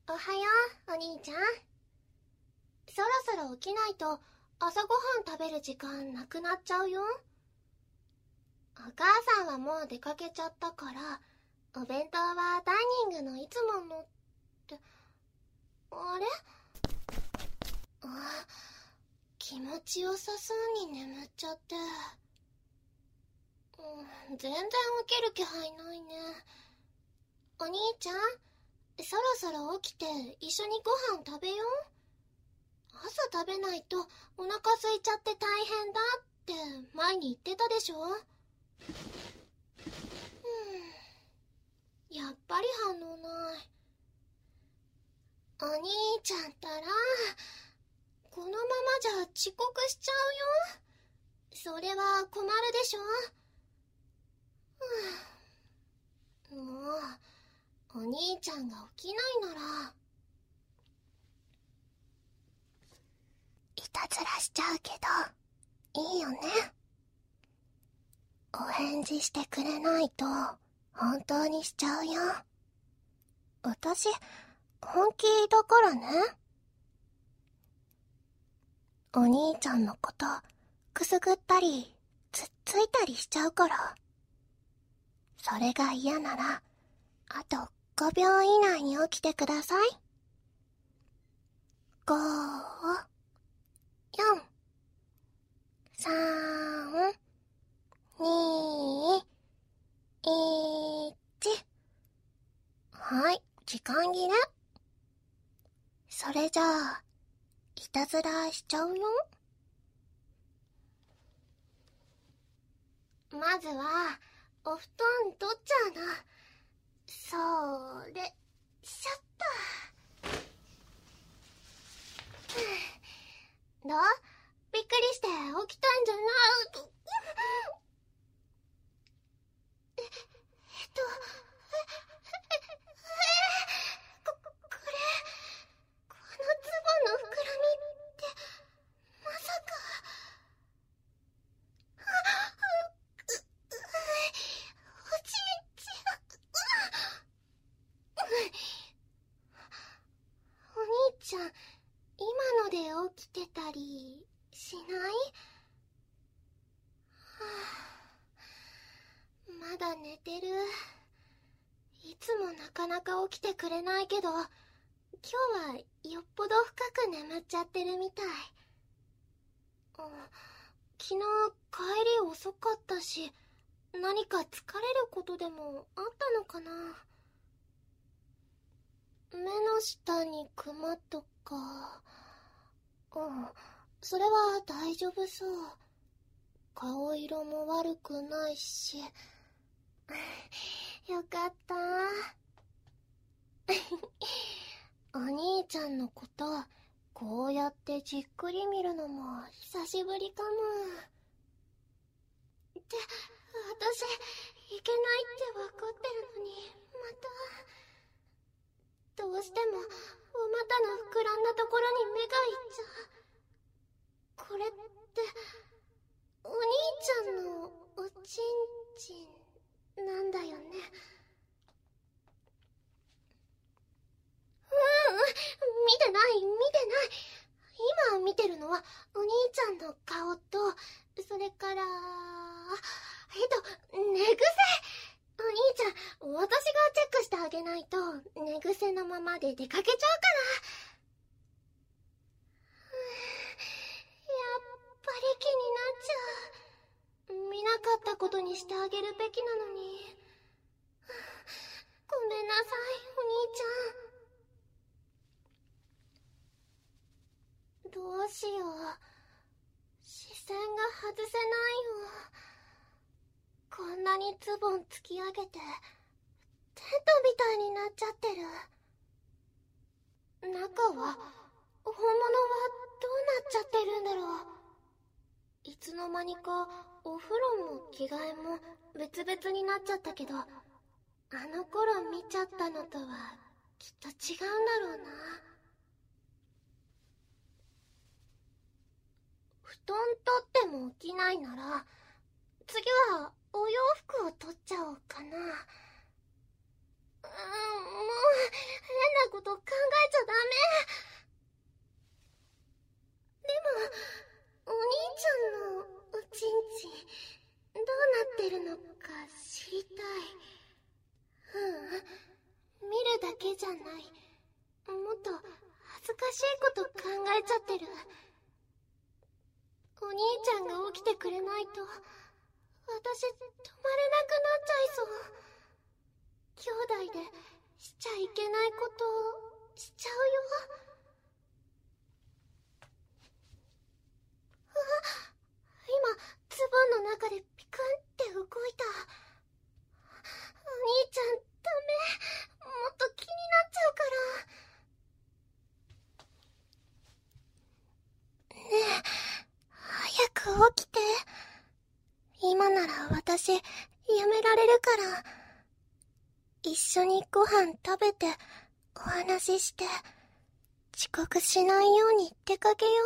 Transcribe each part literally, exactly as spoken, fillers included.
おはよう、お兄ちゃん。そろそろ起きないと朝ごはん食べる時間なくなっちゃうよ。お母さんはもう出かけちゃったから、お弁当はダイニングのいつものって、あれ？あ、気持ちよさそうに眠っちゃって。うん、全然起きる気配ないね。お兄ちゃん、そろそろ起きて一緒にご飯食べよう。朝食べないとお腹空いちゃって大変だって前に言ってたでしょ。うん、やっぱり反応ない。お兄ちゃんったらこのままじゃ遅刻しちゃうよ。それは困るでしょ。もうお兄ちゃんが起きないならいたずらしちゃうけどいいよね。お返事してくれないと本当にしちゃうよ。私本気だからね。お兄ちゃんのことくすぐったりつっついたりしちゃうから。それが嫌ならあとごびょう以内に起きてください。ご、よん、さん、に、いち。はい、時間切れ。それじゃあいたずらしちゃうよ。まずはお布団取っちゃうの。それしょっと。どう？びっくりして起きたんじゃない？え、えっと、こ、これ、このズボンの膨らみってまさか。おちんちお兄ちゃん、今ので起きてたりしない？まだ寝てる。いつもなかなか起きてくれないけど、今日はよっぽど深く眠っちゃってるみたい。昨日帰り遅かったし、何か疲れることでもあったのかな。目の下にクマとか。うん、それは大丈夫そう。顔色も悪くないし。よかった。お兄ちゃんのことこうやってじっくり見るのも久しぶりかも。って、私いけないって分かってるのに、またどうしてもお股の膨らんだところに目がいっちゃう。これってお兄ちゃんのおちんちんなんだよね。うん、見てない見てない。今見てるのはお兄ちゃんの顔と、それからえっと寝癖。お兄ちゃん、私がチェックしてあげないと寝癖のままで出かけちゃうから。やっぱり気になっちゃう。見なかったことにしてあげるべきなのに。ごめんなさい、お兄ちゃん。どうしよう。視線が外せないよ。こんなにズボン突き上げてテントみたいになっちゃってる。中は本物はどうなっちゃってるんだろう。いつの間にかお風呂も着替えも別々になっちゃったけど、あの頃見ちゃったのとはきっと違うんだろうな。布団取っても起きないなら次はお洋服を取っちゃおうかな。うーん、もう変なこと考えけじゃない。もっと恥ずかしいこと考えちゃってる。お兄ちゃんが起きてくれないと、私止まれなくなっちゃいそう。兄弟でしちゃいけないことをしちゃうよ。あ、今ズボンの中でピクンって動いた。お兄ちゃんダメ、もっと気になっちゃうから。ねえ、早く起きて。今なら私やめられるから。一緒にご飯食べてお話しして遅刻しないように出かけよ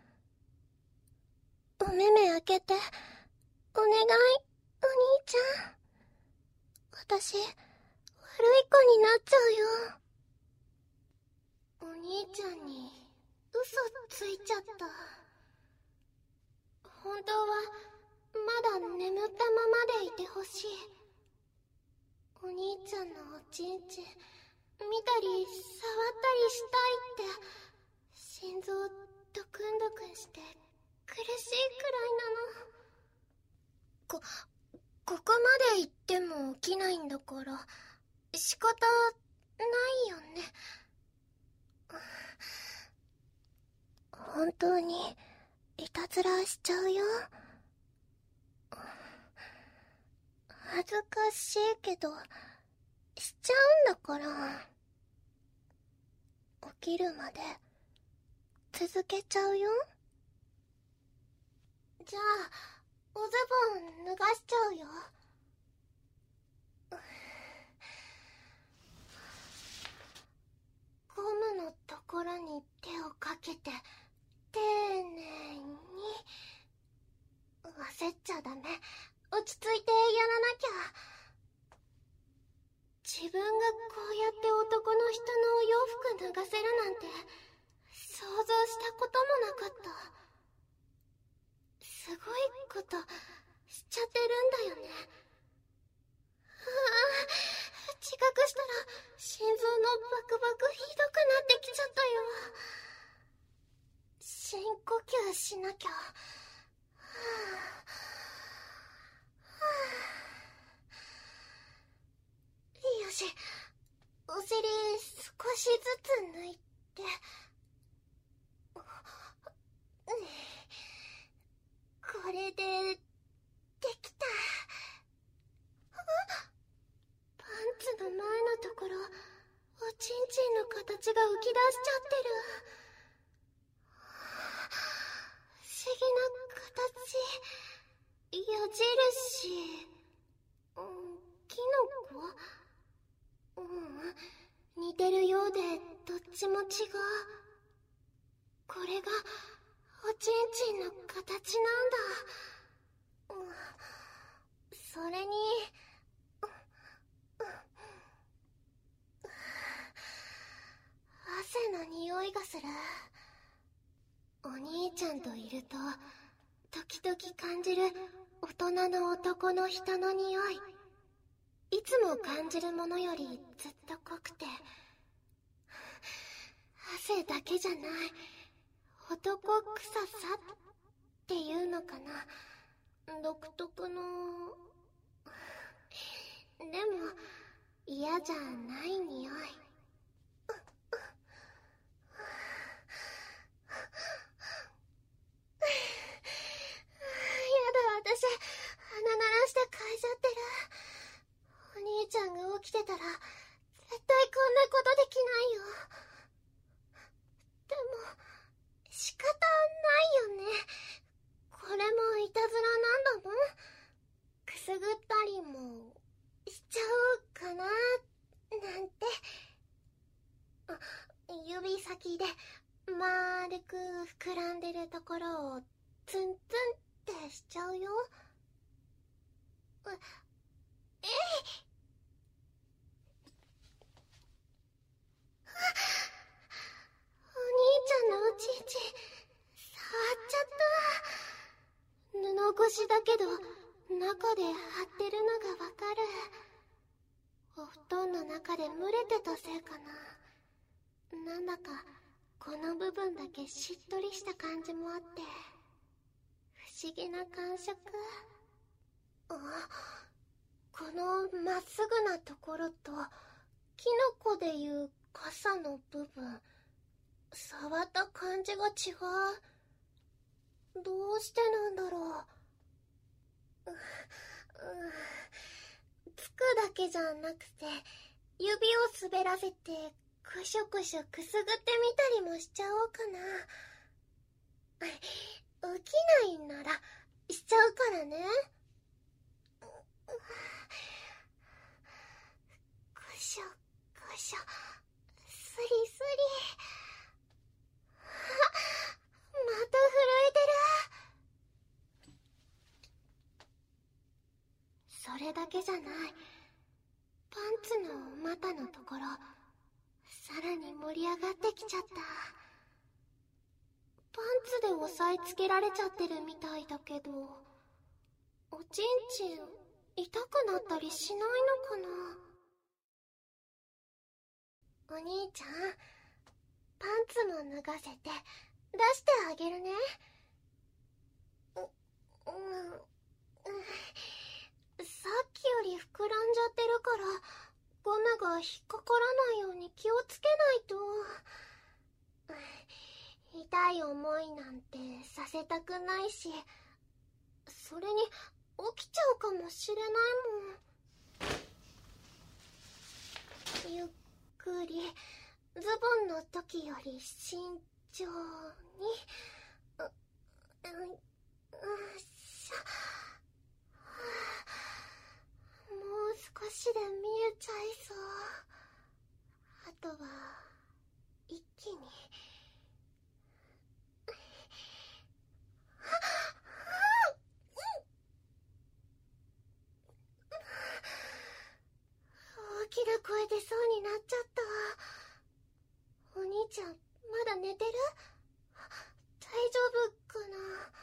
う。お目目開けてお願い、お兄ちゃん。私悪い子になっちゃうよ。お兄ちゃんに嘘ついちゃった。本当はまだ眠ったままでいてほしい。お兄ちゃんのおちんちん見たり触ったりしたいって。心臓ドクンドクンして苦しいくらいなの。こ、ここまで行っても起きないんだから仕方ないよね。本当にいたずらしちゃうよ。恥ずかしいけどしちゃうんだから。起きるまで続けちゃうよ。じゃあおズボン脱がしちゃうよ。ゴムのところに手をかけて丁寧に。焦っちゃダメ。落ち着いてやらなきゃ。自分がこうやって男の人のお洋服脱がせるなんて想像したこともなかった。すごいことしちゃってるんだよね。ああ、自覚したら心臓のバクバクひどくなってきちゃったよ。深呼吸しなきゃ。はあ、はあ、よし、お尻少しずつ抜いて。これでできた。パンツの前のところおちんちんの形が浮き出しちゃってる。不思議な形。矢印。うん、キノコ？うん、似てるようでどっちも違う。これがおちんちんの形なんだ。うん、それに、汗の匂いがする。お兄ちゃんといると時々感じる大人の男の人の匂い。いつも感じるものよりずっと濃くて、汗だけじゃない男臭さっていうのかな。独特の。でも嫌じゃない匂い。私、鼻鳴らして嗅いじゃってる。お兄ちゃんが起きてたら絶対こんなことできないよ。でも仕方ないよね。これもいたずらなんだもん。くすぐったりもしちゃうかななんて。あ、指先で丸く膨らんでるところをツンツンってしちゃうよ。え、えい。お兄ちゃんのおちんちん触っちゃった。布越しだけど中で張ってるのがわかる。お布団の中でで蒸れてたせいかな。なんだかこの部分だけしっとりした感じもあって不思議な感触。あ、このまっすぐなところとキノコでいう傘の部分、触った感じが違う。どうしてなんだろう。ううつくだけじゃなくて指を滑らせてくしょくしょくすぐってみたりもしちゃおうかな。起きないんならしちゃうからね。くしょくしょ、スリスリ。あ、また震えてる。それだけじゃない。パンツの股のところ、さらに盛り上がってきちゃった。パンツで押さえつけられちゃってるみたいだけど、おちんちん痛くなったりしないのかな。お兄ちゃん、パンツも脱がせて出してあげるね。う、うん、うん、さっきより膨らんじゃってるからゴムが引っかからないように気をつけないと。痛い思いなんてさせたくないし、それに起きちゃうかもしれないもん。ゆっくりズボンの時より慎重に。う、う、うしょ。もう少しで見えちゃいそう。あとは一気に。大きな声出そうになっちゃった。お兄ちゃんまだ寝てる？大丈夫かな。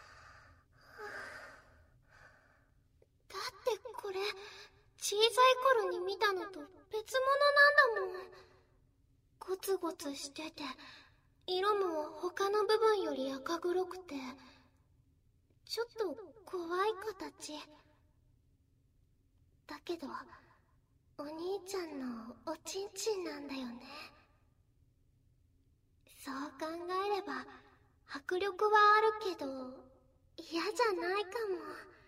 だってこれ小さい頃に見たのと別物なんだもん。ゴツゴツしてて色も他の部分より赤黒くてちょっと怖い形だけど、お兄ちゃんのおちんちんなんだよね。そう考えれば迫力はあるけど嫌じゃないかも。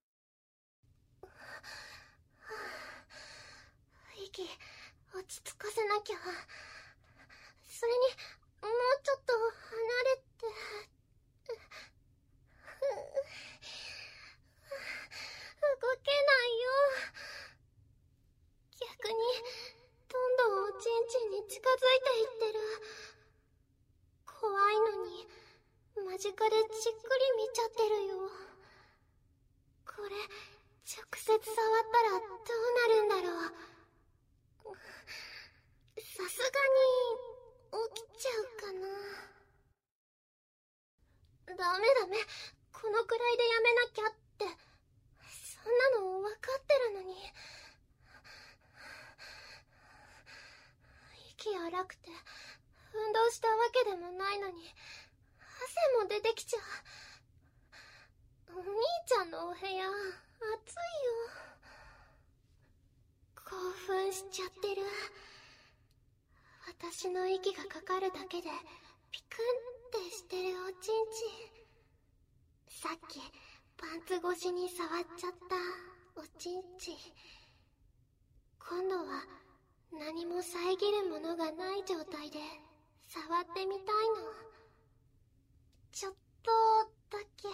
息落ち着かせなきゃ。それにもうちょっと離れて。動けないよ。逆にどんどんおちんちんに近づいていってる。怖いのに間近でじっくり見ちゃってるよ。これ直接触ったらどうなるんだろう。さすがに起きちゃうかな。ダメダメ、このくらいでやめなきゃって、そんなの分かってるのに。息荒くて運動したわけでもないのに汗も出てきちゃう。お兄ちゃんのお部屋暑いよ。興奮しちゃってる。私の息がかかるだけでピクンってしてるおちんちん。さっきパンツ越しに触っちゃったおちんちん。今度は何も遮るものがない状態で触ってみたいの。ちょっとだけ。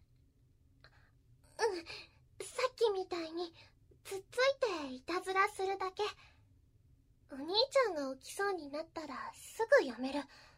うん、さっきみたいにつっついていたずらするだけ。お兄ちゃんが起きそうになったらすぐやめる。